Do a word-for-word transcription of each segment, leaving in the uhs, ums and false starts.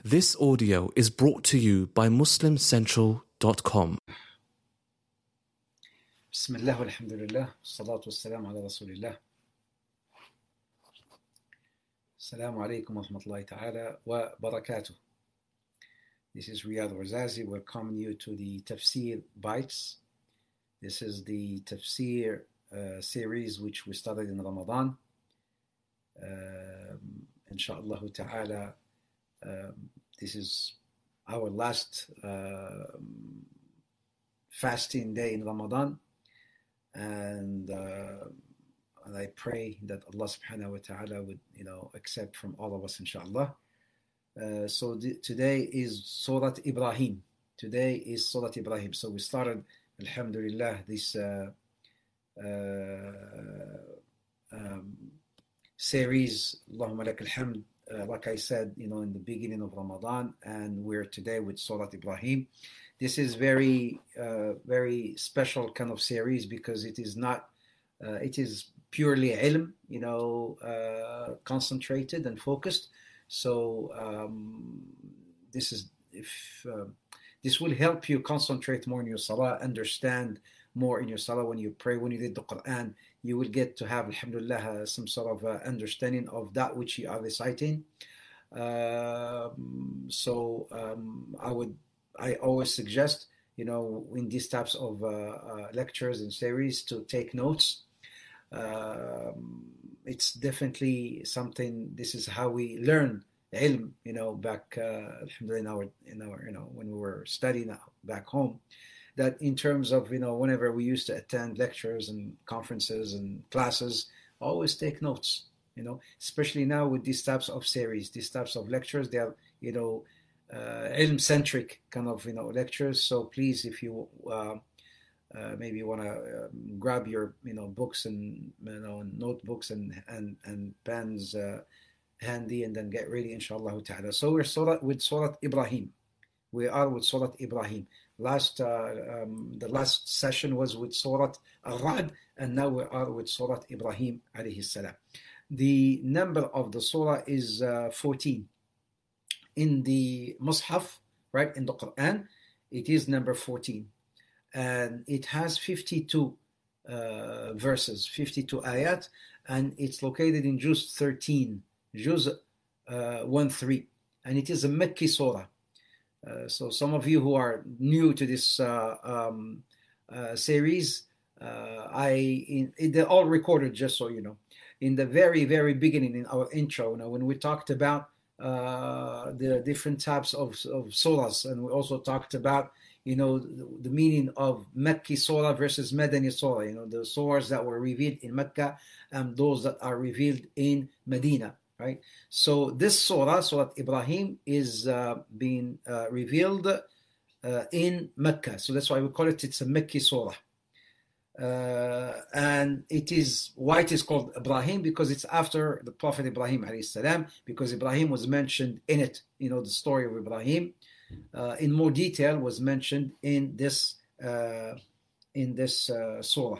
This audio is brought to you by muslim central dot com. بسم الله والحمد لله والصلاة والسلام على رسول الله. السلام عليكم ورحمة الله تعالى وبركاته. This is Riyad Razazi welcoming you to the Tafsir Bites. This is the Tafsir uh, series which we started in Ramadan. Um, Inshallah ta'ala, um, this is our last uh, fasting day in Ramadan. And, uh, and I pray that Allah subhanahu wa ta'ala would, you know, accept from all of us, inshallah. Uh, so th- today is Surah Ibrahim. Today is Surah Ibrahim. So we started, alhamdulillah, this uh, uh, um, series, Allahumma lak alhamd, uh, like I said, you know, in the beginning of Ramadan, and we're today with Surah Ibrahim. This is very, uh, very special kind of series because it is not, uh, it is purely ilm, you know, uh, concentrated and focused. So um, this is, if uh, this will help you concentrate more in your salah, understand more in your salah when you pray, when you read the Quran, you will get to have, alhamdulillah, uh, some sort of uh, understanding of that which you are reciting. Um, so um, I would, I always suggest, you know, in these types of uh, uh, lectures and series to take notes. Um, it's definitely something, this is how we learn ilm, you know, back, uh, alhamdulillah, in our, in our, you know, when we were studying back home, that in terms of, you know, whenever we used to attend lectures and conferences and classes, always take notes, you know, especially now with these types of series, these types of lectures, they are, you know, uh, ilm-centric kind of, you know, lectures. So please, if you uh, uh, maybe want to um, grab your, you know, books and, you know, notebooks and and and pens uh, handy, and then get ready, inshallah ta'ala. So we're surah, with Surah Ibrahim. We are with Surah Ibrahim. Last, uh, um, the last session was with Surah Ar-Ra'd, and now we are with Surah Ibrahim alayhi salam. The number of the surah is uh, fourteen. In the Mus'haf, right, in the Quran, it is number fourteen. And it has fifty-two uh, verses, fifty-two ayat, and it's located in Juz thirteen, Juz uh, one three. And it is a Mekki surah. Uh, so some of you who are new to this uh, um, uh, series, uh, I in, in, they're all recorded, just so you know. In the very, very beginning, in our intro, you know, when we talked about uh, the different types of, of surahs, and we also talked about, you know, the, the meaning of Mekki surah versus Madani surah, you know, the surahs that were revealed in Mecca and those that are revealed in Medina. Right. So this surah, Surah Ibrahim, is uh, being uh, revealed uh, in Mecca. So that's why we call it, it's a Mekki surah. Uh, and it is, why it is called Ibrahim? Because it's after the Prophet Ibrahim alayhi salam, because Ibrahim was mentioned in it. You know, the story of Ibrahim uh, in more detail was mentioned in this, uh, in this uh, surah.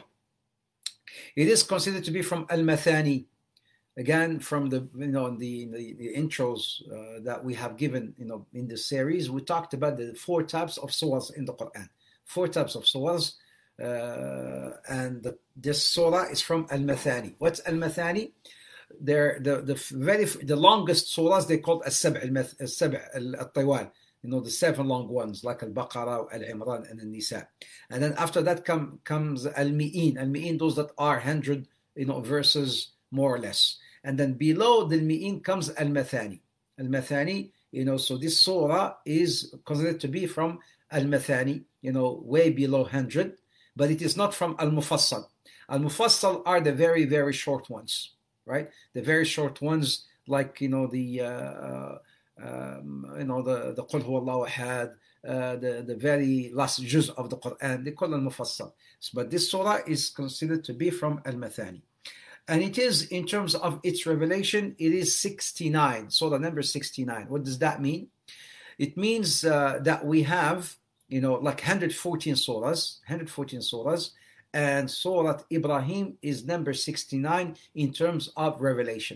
It is considered to be from Al-Mathani. Again, from the, you know, the the, the intros uh, that we have given, you know, in the series, we talked about the four types of surahs in the Quran. Four types of surahs, uh, and the, this surah is from Al-Mathani. What's Al-Mathani? They're the the very the longest surahs. They called As-Sab' As-Sab' Al-Tiwal. You know, the seven long ones, like Al-Baqarah, Al-Imran, and Al-Nisa. And then after that come comes Al-Mi'in. Al-Mi'in, those that are hundred, you know, verses more or less. And then below the Mi'in comes Al-Mathani. Al-Mathani, you know, so this surah is considered to be from Al-Mathani, you know, way below one hundred, but it is not from Al-Mufassal. Al-Mufassal are the very, very short ones, right? The very short ones, like, you know, the, uh, um, you know, the, the Qul Huwallahu Ahad, uh, the, the very last juz of the Quran, they call Al-Mufassal. But this surah is considered to be from Al-Mathani. And it is, in terms of its revelation, it is sixty-nine. Surah number sixty-nine. What does that mean? It means uh, that we have, you know, like one hundred fourteen surahs, one hundred fourteen surahs, and Surah Ibrahim is number sixty-nine in terms of revelation.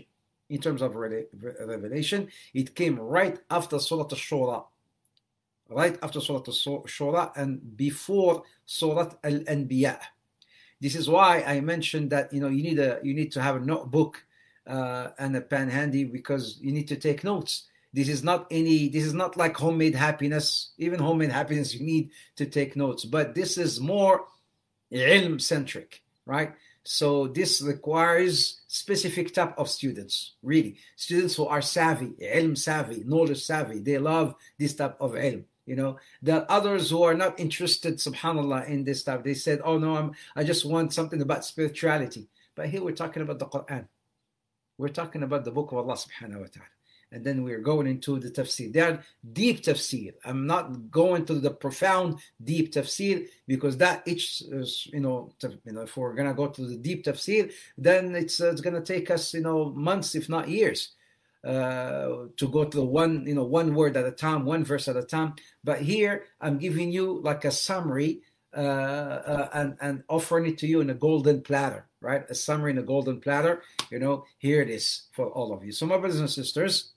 in terms of revelation. It came right after Surah Al-Shura. Right after Surah Al-Shura and before Surah Al-Anbiya. This is why I mentioned that, you know, you need a you need to have a notebook uh, and a pen handy, because you need to take notes. This is not any this is not like homemade happiness. Even homemade happiness, you need to take notes. But this is more ilm centric, right? So this requires specific type of students, really. Students who are savvy, ilm savvy, knowledge savvy. They love this type of ilm. You know, there are others who are not interested, subhanAllah, in this type. They said, oh no, I'm, I just want something about spirituality. But here we're talking about the Quran. We're talking about the book of Allah subhanahu wa ta'ala. And then we're going into the tafsir. They are deep tafsir. I'm not going to the profound deep tafsir, because that each is, you know, to, you know, if we're gonna go to the deep tafsir, then it's uh, it's gonna take us, you know, months, if not years, uh, to go to the one, you know, one word at a time, one verse at a time. But here I'm giving you like a summary uh, uh, and and offering it to you in a golden platter, right? A summary in a golden platter. You know, here it is for all of you. So my brothers and sisters.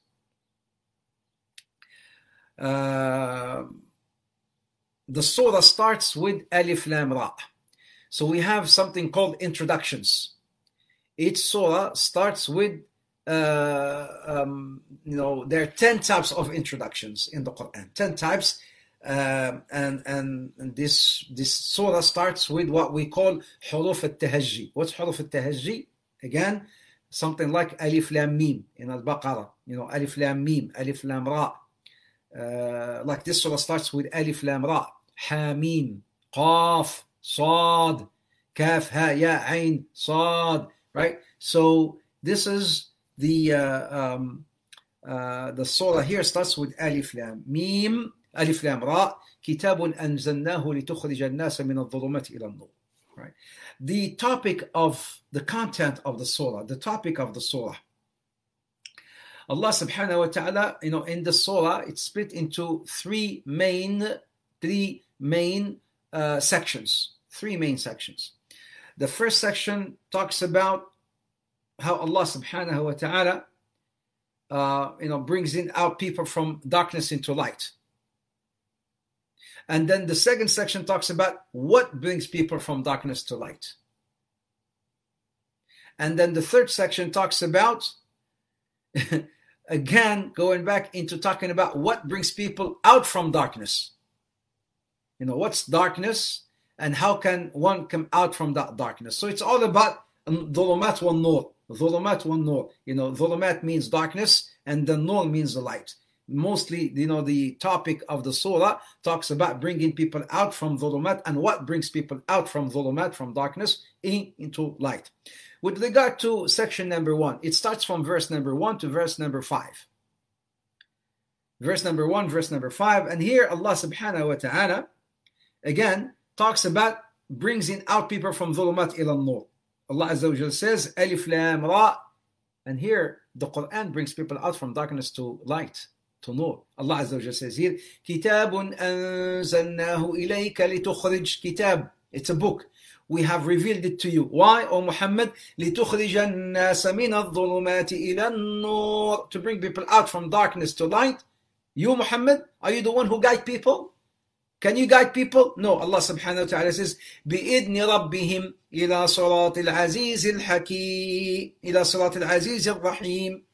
Uh, the surah starts with Alif Lam Ra. So we have something called introductions. Each surah starts with, uh, um, you know, there are ten types of introductions in the Quran. Ten types, uh, and, and and this this surah starts with what we call Huruf al-Tahajji. What's Huruf al-Tahajji? Again, something like Alif Lam Mim in Al-Baqarah. You know, Alif Lam Mim, Alif Lam Ra. Uh, like this surah starts with Alif Lam Ra, Hamim, Qaf, Sad, Kaf, Ha, Ya, Ain, Sad, right? So this is the uh, um, uh, the surah here starts with Alif Lam Mim, Alif Lam Ra, Kitabun anzalnahu litukhrij an-nasa min adh-dhulumati ila an-nur. Right? The topic of the content of the surah, the topic of the surah. Allah subhanahu wa ta'ala, you know, in the surah, it's split into three main, three main uh, sections, three main sections. The first section talks about how Allah subhanahu wa ta'ala, uh, you know, brings in out people from darkness into light. And then the second section talks about what brings people from darkness to light. And then the third section talks about again, going back into talking about what brings people out from darkness. You know, what's darkness and how can one come out from that darkness? So it's all about dhulumat wa nur. Dhulumat wa nur. You know, dhulumat means darkness and the nur means the light. Mostly, you know, the topic of the surah talks about bringing people out from dhulumat and what brings people out from dhulumat, from darkness, in, into light. With regard to section number one, it starts from verse number one to verse number five. Verse number one, verse number five. And here Allah subhanahu wa ta'ala, again, talks about brings in out people from dhulumat ila nur. Allah Azza wa Jal says, Alif Lam Ra. And here, the Quran brings people out from darkness to light, to nur. Allah Azza wa Jal says here, Kitabun anzalnahu ilayka litukhrij. Kitab, it's a book. We have revealed it to you. Why, O Muhammad? لِتُخْرِجَ النَّاسَ مِنَ الظُّلُمَاتِ إِلَى النُّورِ. To bring people out from darkness to light. You, Muhammad, are you the one who guide people? Can you guide people? No. Allah subhanahu wa ta'ala says, بِإِذْنِ رَبِّهِمْ إِلَى صِرَاطِ الْعَزِيزِ الْحَكِيمِ إِلَى صِرَاطِ الْعَزِيزِ الرَّحِيمِ.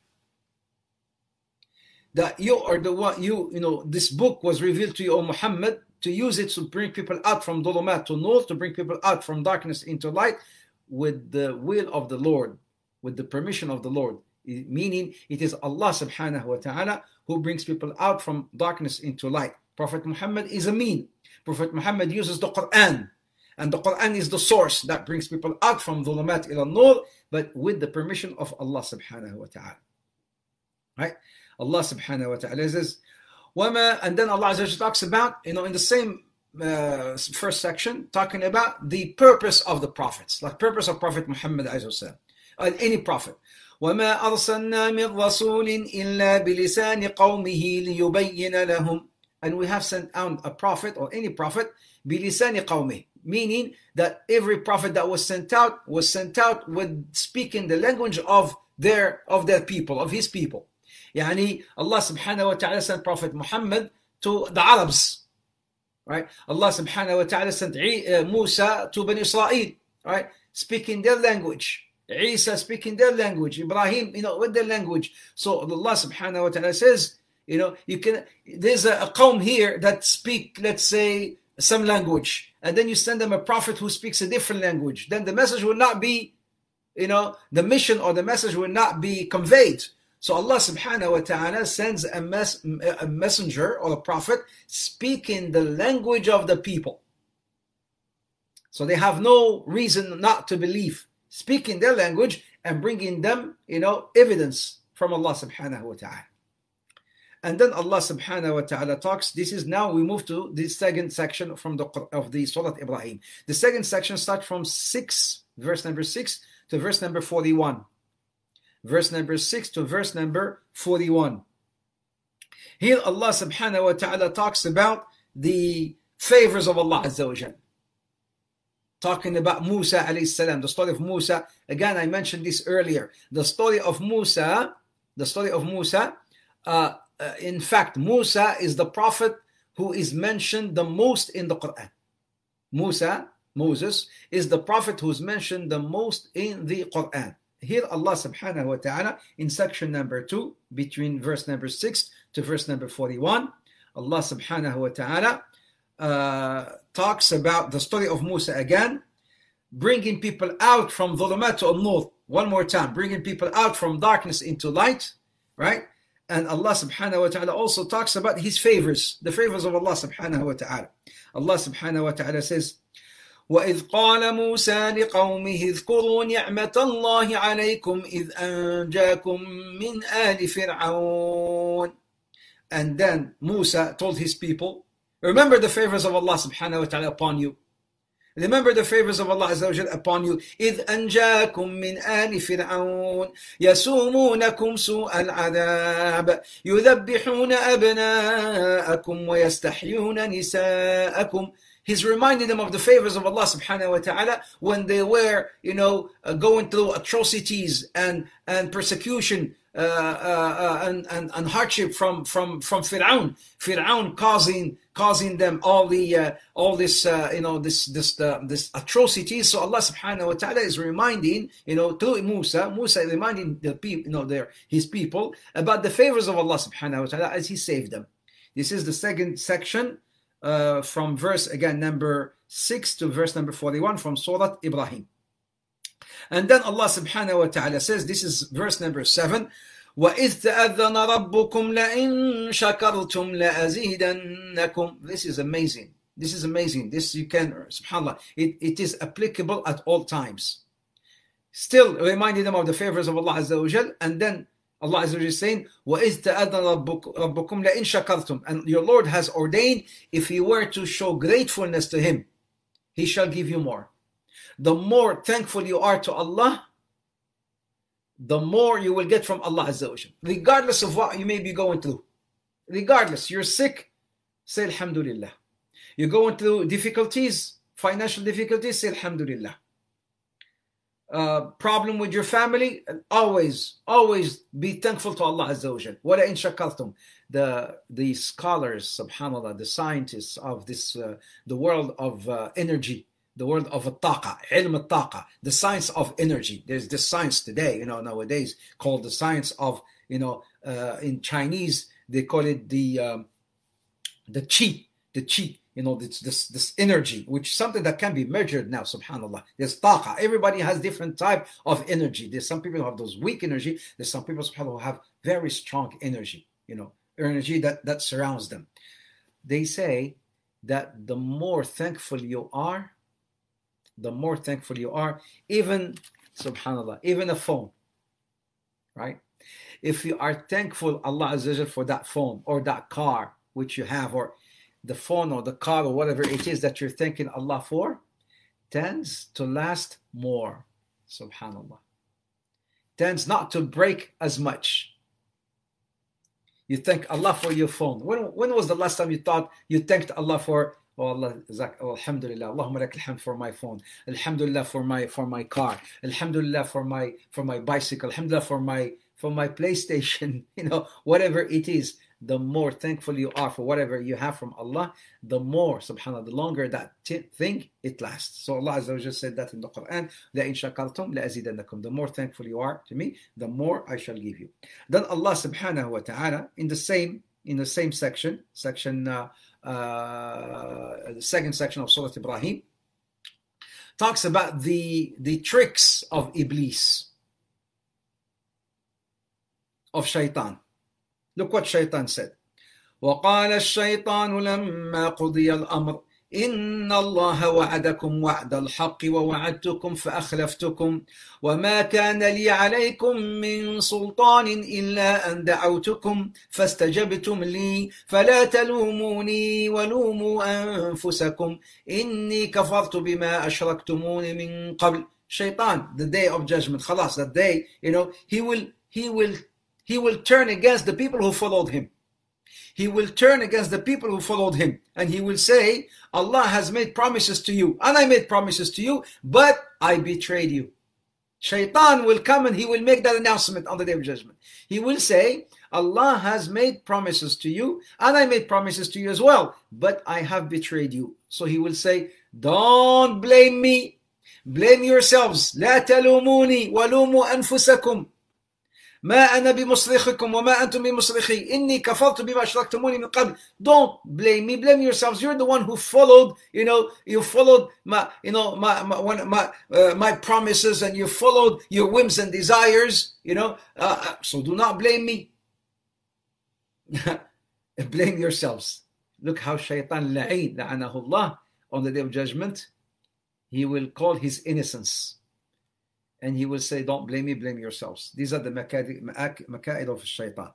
That you are the one, you, you know, this book was revealed to you, O Muhammad, to use it to bring people out from dhulumat to nur, to bring people out from darkness into light, with the will of the Lord, with the permission of the Lord. Meaning, it is Allah subhanahu wa ta'ala who brings people out from darkness into light. Prophet Muhammad is a mean. Prophet Muhammad uses the Quran, and the Quran is the source that brings people out from dhulumat ila nur, but with the permission of Allah subhanahu wa ta'ala. Right? Allah subhanahu wa ta'ala says, Wama, and then Allah Azza wa Jalla talks about, you know, in the same uh, first section, talking about the purpose of the prophets, like purpose of Prophet Muhammad Azza wa Jalla, any prophet. وَمَا أَرْسَلْنَا مِنْ رَسُولٍ إِلَّا بِلِسَانِ قَوْمِهِ لِيُبَيِّنَ لَهُمْ. And we have sent out a prophet, or any prophet, بِلِسَانِ قَوْمِهِ, meaning that every prophet that was sent out was sent out with speaking the language of their of their people, of his people. Yani Allah subhanahu wa ta'ala sent Prophet Muhammad to the Arabs, right? Allah subhanahu wa ta'ala sent Musa to Bani Israel, right? Speaking their language. Isa speaking their language. Ibrahim, you know, with their language. So Allah subhanahu wa ta'ala says, you know, you can, there's a, a qawm here that speak, let's say, some language. And then you send them a prophet who speaks a different language. Then the message will not be, you know, the mission or the message will not be conveyed. So Allah subhanahu wa ta'ala sends a, mes- a messenger or a prophet speaking the language of the people. So they have no reason not to believe. Speaking their language and bringing them, you know, evidence from Allah subhanahu wa ta'ala. And then Allah subhanahu wa ta'ala talks. This is now we move to the second section from the of the Surah Ibrahim. The second section starts from six, verse number six to verse number forty-one. Verse number six to verse number forty-one. Here Allah subhanahu wa ta'ala talks about the favors of Allah Azza wa Jal. Talking about Musa alayhi salam, the story of Musa. Again, I mentioned this earlier. The story of Musa, the story of Musa, uh, uh, in fact, Musa is the prophet who is mentioned the most in the Quran. Musa, Moses, is the prophet who is mentioned the most in the Quran. Here Allah subhanahu wa ta'ala in section number two, between verse number six to verse number forty-one, Allah subhanahu wa ta'ala uh, talks about the story of Musa again, bringing people out from dhulumat to an-nur. One more time, bringing people out from darkness into light, right? And Allah subhanahu wa ta'ala also talks about his favors, the favors of Allah subhanahu wa ta'ala. Allah subhanahu wa ta'ala says, وَإِذْ قَالَ مُوسَى لِقَوْمِهِ اذْكُرُوا نِعْمَةَ اللَّهِ عَلَيْكُمْ إِذْ أَنْجَاكُمْ مِنْ آلِ فِرْعَوْنَ. And then Musa told his people, remember the favors of Allah subhanahu wa ta'ala upon you. Remember the favors of Allah Azza wa Jal upon you. إِذْ أَنْجَاكُمْ مِنْ آلِ فِرْعَوْنَ يَسُومُونَكُمْ سُوءَ الْعَذَابِ يُذَبِّحُونَ أَبْنَاءَكُمْ وَيَسْتَحْيُونَ نِسَاءَكُمْ. He's reminding them of the favors of Allah subhanahu wa ta'ala when they were, you know, uh, going through atrocities and, and persecution uh, uh, uh, and, and, and hardship from, from, from Fir'aun. Fir'aun causing causing them all the uh, all this uh, you know this this uh, this atrocities. So Allah subhanahu wa ta'ala is reminding, you know, through Musa, Musa is reminding the people, you know, their his people about the favors of Allah subhanahu wa ta'ala as he saved them. This is the second section. Uh, from verse again number six to verse number forty-one from Surah Ibrahim. And then Allah subhanahu wa ta'ala says, this is verse number seven, وَإِذْ تَأَذَّنَ رَبُّكُمْ لَإِن شَكَرْتُمْ لَأَزِيدَنَّكُمْ. This is amazing. This is amazing. This you can, subhanAllah, it, it is applicable at all times. Still reminding them of the favors of Allah Azza wa Jal, and then Allah Azza wa Jal is saying, وَإِذْ تَأَذَّنَ رَبُّكُمْ لَإِن شَكَرْتُمْ. And your Lord has ordained, if you were to show gratefulness to Him, He shall give you more. The more thankful you are to Allah, the more you will get from Allah Azza wa Jal. Regardless of what you may be going through. Regardless, you're sick, say Alhamdulillah. You're going through difficulties, financial difficulties, say Alhamdulillah. Uh, problem with your family, always, always be thankful to Allah Azza wa Jal. وَلَئِن شَكَرْتُمْ. The the scholars, subhanAllah, the scientists of this, uh, the world of uh, energy, the world of al-taqa, ilm al-taqa, the science of energy. There's this science today, you know, nowadays called the science of, you know, uh, in Chinese they call it the um, the qi, the qi. You know, this, this this energy, which is something that can be measured now, subhanAllah. There's taqa. Everybody has different type of energy. There's some people who have those weak energy. There's some people, subhanAllah, who have very strong energy, you know, energy that, that surrounds them. They say that the more thankful you are, the more thankful you are, even, subhanAllah, even a phone, right? If you are thankful, Allah Azza wa Jal, for that phone or that car which you have, or the phone or the car or whatever it is that you're thanking Allah for, tends to last more, subhanAllah. Tends not to break as much. You thank Allah for your phone. When, when was the last time you thought you thanked Allah for Oh Allah, oh, Alhamdulillah, Allahumma lak alhamd for my phone, Alhamdulillah for my for my car, Alhamdulillah for my for my bicycle, Alhamdulillah for my for my PlayStation, you know, whatever it is. The more thankful you are for whatever you have from Allah, the more, subhanAllah, the longer that t- thing, it lasts. So Allah Azza wa Jalla said that in the Quran, لَإِن شَكَرْتُمْ لَأَزِيدَنَّكُمْ. The more thankful you are to me, the more I shall give you. Then Allah subhanahu wa ta'ala, in the same in the same section, section uh, uh, the second section of Surah Ibrahim, talks about the, the tricks of Iblis, of shaitan. Look what shaitan said. وَقَالَ الشَّيْطَانُ لَمَّا قُضِيَ الْأَمْرِ إِنَّ اللَّهَ وَعَدَكُمْ وَعْدَ الْحَقِّ وَوَعَدْتُكُمْ فَأَخْلَفْتُكُمْ وَمَا كَانَ لِي عَلَيْكُمْ مِنْ سُلْطَانٍ إِلَّا أَنْ دَعَوْتُكُمْ فَاسْتَجَبْتُمْ لِي فَلَا تَلُومُونِي وَلُومُوا أَنفُسَكُمْ إِنِّي كَفَرْتُ بِمَا أَشْرَكْتُمُونِ مِنْ قَبْلِ. Shaitan, the day of judgment, khalas, that day, you know, he will, he will, he will turn against the people who followed him. He will turn against the people who followed him, and he will say, Allah has made promises to you, and I made promises to you, but I betrayed you. Shaitan will come and he will make that announcement on the day of judgment. He will say, Allah has made promises to you, and I made promises to you as well, but I have betrayed you. So he will say, don't blame me, blame yourselves. لا تلوموني ولوموا أنفسكم ما أنا بمصرخكم وما أنتم بمصرخي إني كفرت بما أشركتموني من قبل. Don't blame me, blame yourselves. You're the one who followed, you know, you followed my, you know, my my my, uh, my promises, and you followed your whims and desires, you know. Uh, so do not blame me. Blame yourselves. Look how Shaitan la'in la'anahullah on the day of judgment, he will call his innocence. And he will say, don't blame me, blame yourselves. These are the maka'id of shaitan.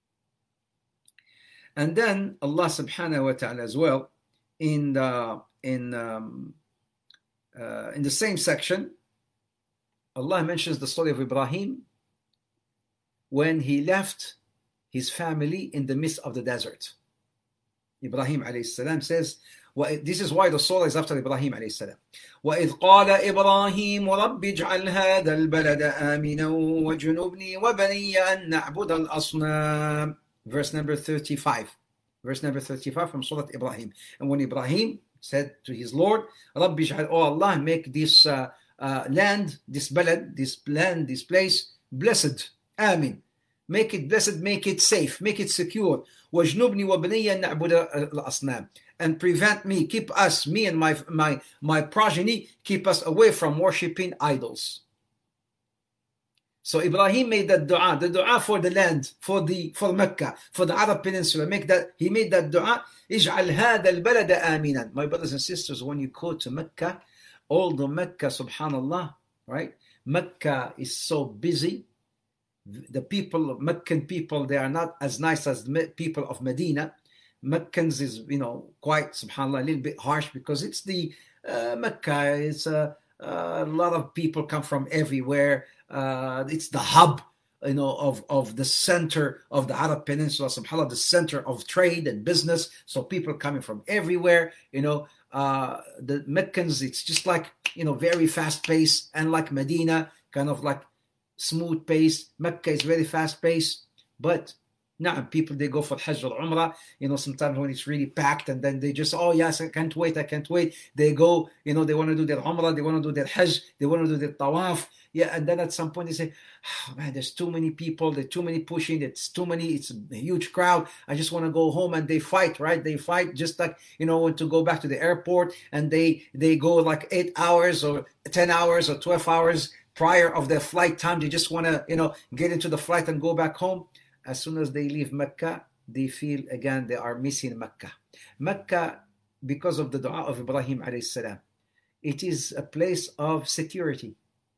And then Allah subhanahu wa ta'ala as well, in the, in, um, uh, in the same section, Allah mentions the story of Ibrahim when he left his family in the midst of the desert. Ibrahim alayhi salam says, this is why the surah is after Ibrahim alayhi salam. وَإِذْ قَالَ إِبْرَاهِيمُ رَبِّ اجْعَلْ هَذَا الْبَلَدَ آمِنًا وَجُنُبْنِي وَبَنِيَّ أَن نَعْبُدَ الْأَصْنَامَ. Verse number thirty-five. Verse number thirty-five from Surah Ibrahim. And when Ibrahim said to his Lord, رَبِّ اجْعَلْ, oh Allah, make this uh, uh, land, this balad, this land, this place, blessed, آمين. Make it blessed, make it safe, make it secure. وَجْنُبْنِي وَبَنِيَّ أَن نَعْبُدَ الْأَصْنَامَ. And prevent me, keep us, me and my my my progeny, keep us away from worshipping idols. So Ibrahim made that dua, the dua for the land, for the for Mecca, for the Arab Peninsula. Make that he made that dua. اجعل هذا البلد آمنا. My brothers and sisters, when you go to Mecca, although Mecca, subhanallah, right? Mecca is so busy. The people, Meccan people, they are not as nice as the people of Medina. Meccans is, you know, quite, subhanAllah, a little bit harsh because it's the uh, Mecca. It's uh, uh, a lot of people come from everywhere. Uh, it's the hub, you know, of, of the center of the Arab Peninsula, subhanAllah, the center of trade and business. So people coming from everywhere, you know. Uh, the Meccans, it's just like, you know, very fast paced, and like Medina, kind of like smooth pace. Mecca is very fast paced, but now people, they go for Hajj or Umrah, you know, sometimes when it's really packed, and then they just, oh yes, I can't wait, I can't wait. They go, you know, they want to do their Umrah, they want to do their Hajj, they want to do their Tawaf. Yeah, and then at some point they say, oh, man, there's too many people, there's too many pushing, it's too many, it's a huge crowd. I just want to go home, and they fight, right? They fight just like, you know, when to go back to the airport, and they, they go like eight hours or ten hours or twelve hours prior of their flight time. They just want to, you know, get into the flight and go back home. As soon as they leave Mecca, they feel again they are missing Mecca. Mecca, because of the dua of Ibrahim alayhi salam, it is a place of security,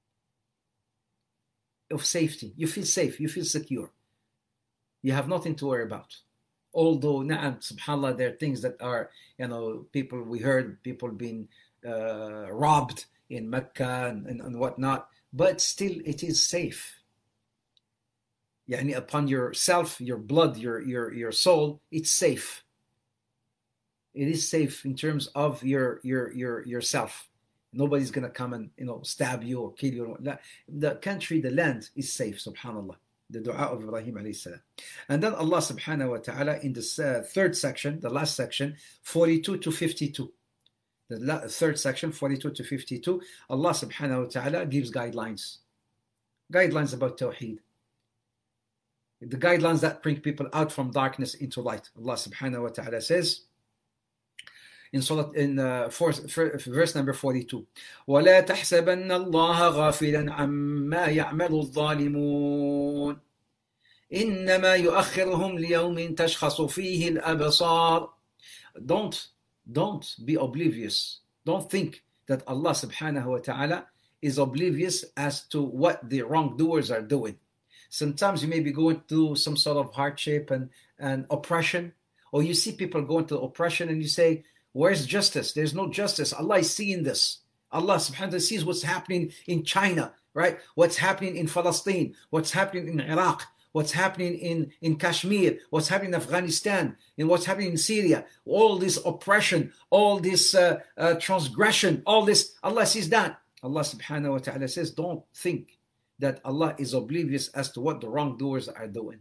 of safety. You feel safe, you feel secure. You have nothing to worry about. Although, na'am, subhanAllah, there are things that are, you know, people, we heard people being uh, robbed in Mecca and, and, and whatnot, but still it is safe. Yani upon yourself, your blood, your your your soul, it's safe. It is safe in terms of your your your yourself. Nobody's gonna come and you know stab you or kill you. The country, the land is safe. Subhanallah. The dua of Ibrahim alayhi salam. And then Allah subhanahu wa ta'ala in the uh, third section, the last section, forty-two to fifty-two. The la- third section, forty-two to fifty-two, Allah subhanahu wa ta'ala gives guidelines. Guidelines about Tawheed. The guidelines that bring people out from darkness into light. Allah subhanahu wa ta'ala says, in Surah, in uh, fourth, verse number forty-two, وَلَا تَحْسَبَنَّ اللَّهَ غَافِلًا عَمَّا يَعْمَلُ الظَّالِمُونَ إِنَّمَا يُؤَخِّرُهُمْ لِيَوْمٍ تَشْخَصُ فِيهِ الْأَبْصَارُ. Don't, don't be oblivious. Don't think that Allah subhanahu wa ta'ala is oblivious as to what the wrongdoers are doing. Sometimes you may be going through some sort of hardship and, and oppression, or you see people going through oppression and you say, where's justice? There's no justice. Allah is seeing this. Allah subhanahu wa ta'ala sees what's happening in China, right? What's happening in Palestine, what's happening in Iraq, what's happening in, in Kashmir, what's happening in Afghanistan, and what's happening in Syria. All this oppression, all this uh, uh, transgression, all this, Allah sees that. Allah subhanahu wa ta'ala says, don't think that Allah is oblivious as to what the wrongdoers are doing.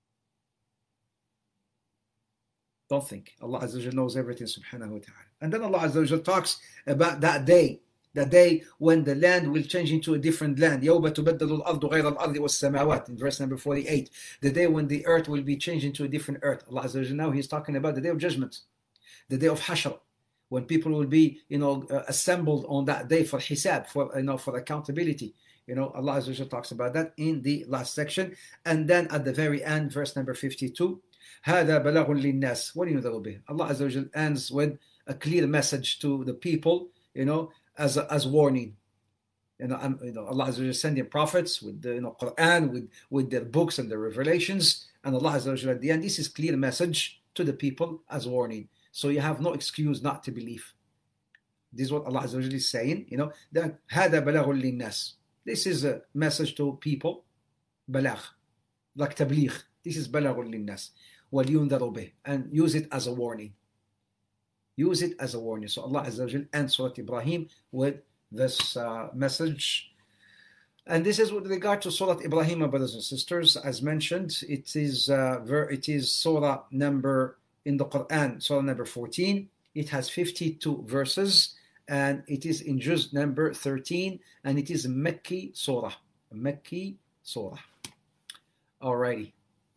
Don't think. Allah Azza wa Jalla knows everything subhanahu wa ta'ala. And then Allah Azza wa Jalla talks about that day, the day when the land will change into a different land. يَوْمَ تُبَدَّلُ الْأَرْضُ غَيْرَ الْأَرْضِ وَالسَّمَاوَاتِ, in verse number forty-eight. The day when the earth will be changed into a different earth. Allah Azza wa Jalla now He's talking about the day of judgment, the day of Hashr, when people will be, you know, uh, assembled on that day for hisab, for you know, for accountability. You know, Allah Azza wa Jalla talks about that in the last section. And then at the very end, verse number fifty-two, هذا بلاغ للناس وَلِيُنذَرُوا بِهِ. Allah Azza wa Jalla ends with a clear message to the people, you know, as a, as warning. You know, um, you know, Allah Azza wa Jalla sending prophets with the you know Quran, with with their books and their revelations, and Allah Azza wa Jalla at the end, this is clear message to the people as warning. So you have no excuse not to believe. This is what Allah Azza wa Jalla is saying. You know, that هذا بلاغ للناس. This is a message to people, balagh, like tabligh. This is بلاغ للناس. وَلْيُنذَرُوا بِهِ, and use it as a warning. Use it as a warning. So Allah Azza wa Jalla ends Surah Ibrahim with this uh, message. And this is with regard to Surah Ibrahim, my brothers and sisters. As mentioned, it is uh, ver- it is Surah number in the Quran, Surah number fourteen. It has fifty-two verses, and it is in Juz number thirteen, and it is a Mekki Surah. A Mekki Surah. Alrighty.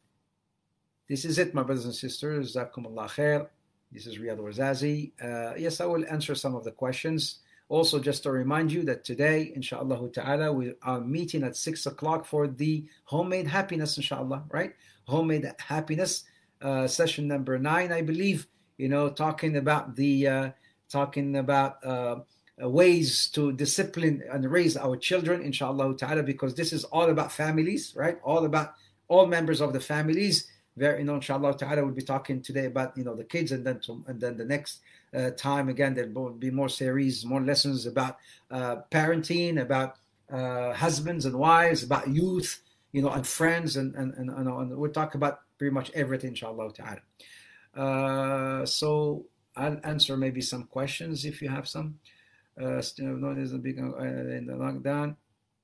This is it, my brothers and sisters. Jazakumullah khair. This is Riyad Warzazi. Uh, yes, I will answer some of the questions. Also, just to remind you that today, inshallah ta'ala, we are meeting at six o'clock for the Homemade Happiness, inshallah, right? Homemade Happiness, uh, session number nine, I believe, you know, talking about the, uh, talking about uh, ways to discipline and raise our children, inshallah ta'ala, because this is all about families, right? All about all members of the families. Very, you know, inshallah ta'ala, we'll be talking today about, you know, the kids, and then to, and then the next uh, time, again, there will be more series, more lessons about uh, parenting, about uh, husbands and wives, about youth, you know, and friends, and, and, and, and, and we'll talk about pretty much everything, inshallah ta'ala. Uh, so I'll answer maybe some questions if you have some. Uh, still, no, there's a big uh, in the lockdown.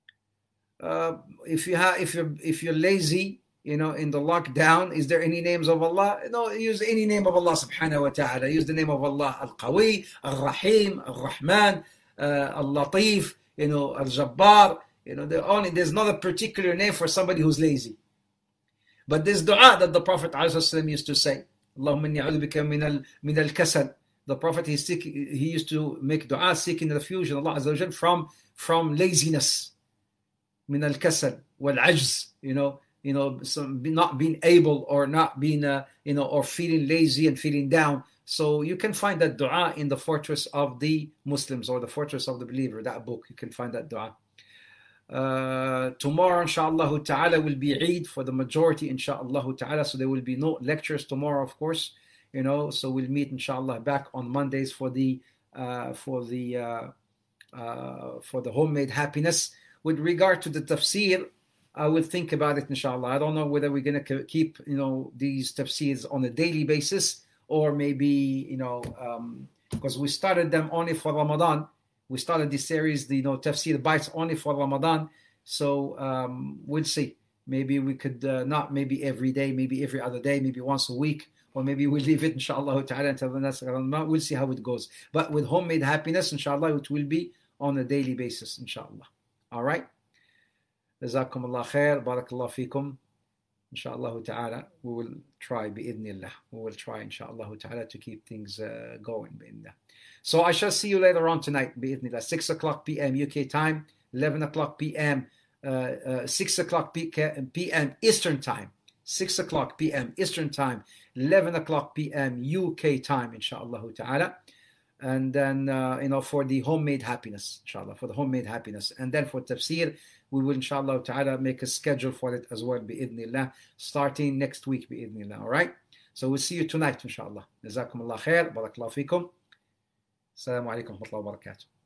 Uh, if you have, if you're, if you're lazy, you know, in the lockdown, is there any names of Allah? No, use any name of Allah subhanahu wa ta'ala. Use the name of Allah, Al-Qawi, Al-Rahim, Al-Rahman, uh, Al-Latif, you know, Al-Jabbar. You know, there only, there's not a particular name for somebody who's lazy. But this dua that the Prophet ﷺ used to say, Allahumma inni a'udhu bika min al min al-kasal. The Prophet, he, seek, he used to make dua seeking refuge in Allah Azza wa Jal from, from laziness. Min al-kasal wal-ajz, you know, you know, some not being able or not being, uh, you know, or feeling lazy and feeling down. So you can find that dua in the Fortress of the Muslims, or the Fortress of the Believer, that book. You can find that dua. Uh, tomorrow, inshallah ta'ala, will be Eid for the majority, inshallah ta'ala. So there will be no lectures tomorrow, of course, you know. So we'll meet, inshallah, back on Mondays for the uh, for the uh, uh, for the Homemade Happiness. With regard to the tafsir, I will think about it, inshallah. I don't know whether we're going to keep, you know, these tafsirs on a daily basis, or maybe, you know, um, because we started them only for Ramadan. We started this series, the, you know, Tafsir Bites only for Ramadan. So um, we'll see. Maybe we could uh, not maybe every day, maybe every other day, maybe once a week, or maybe we'll leave it, inshallah ta'ala, until the next Ramadan. We'll see how it goes. But with Homemade Happiness, inshallah, it will be on a daily basis, inshallah. All right? Jazakum Allah khair, barakallah fikum. Inshallah ta'ala, we will try bi'idhnillah. We will try, inshallah ta'ala, to keep things uh, going bi'idhnillah. So I shall see you later on tonight bi'idhnillah. six o'clock p.m. U K time, eleven o'clock p.m. Uh, uh, six o'clock p.m. Eastern time. six o'clock p.m. Eastern time, eleven o'clock p.m. U K time, inshallah ta'ala. And then, uh, you know, for the Homemade Happiness, inshallah, for the Homemade Happiness. And then for Tafsir, we will, inshallah ta'ala, make a schedule for it as well, bi'idhnillah, starting next week, bi'idhnillah, all right? So we'll see you tonight, inshallah. Jazakum Allah khair, barakallahu fikum. Assalamu alaikum wa rahmatullahi wa barakatuh.